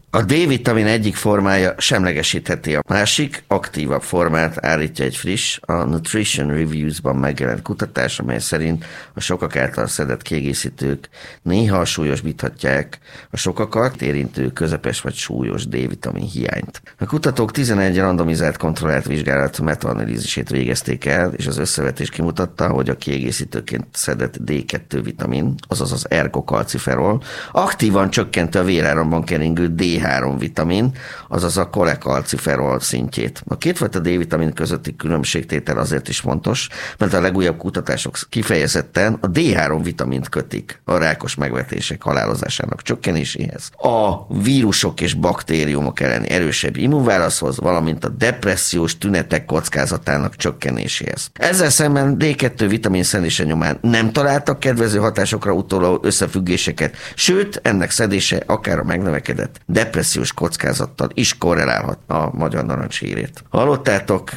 A D-vitamin egyik formája semlegesítheti a másik, aktívabb formát állítja egy friss, a Nutrition Reviews-ban megjelent kutatás, amely szerint a sokak által szedett kiegészítők néha súlyosbíthatják a sokakat érintő közepes vagy súlyos D-vitamin hiányt. A kutatók 11 randomizált kontrollált vizsgálat metaanalízisét végezték el, és az összevetés kimutatta, hogy a kiegészítőként szedett D2 vitamin, azaz az ergokalciferol, aktívan csökkenti a véráramban keringő D3 vitamin, azaz a kolekalciferol szintjét. A kétfajta D-vitamin közötti különbségtétel azért is fontos, mert a legújabb kutatások kifejezetten a D3 vitamint kötik a rákos megvetések halálozásának csökkenéséhez, a vírusok és baktériumok elleni erősebb immunválaszhoz, valamint a depressziós tünetek kockázatának csökkenéséhez. Ezzel szemben D2 vitamin szedése nyomán nem találtak kedvező hatásokra utaló összefüggéseket, sőt, ennek szedése akár a megnövekedett depressziós kockázattal is korrelálhat a magyar narancshírét. Hallottátok,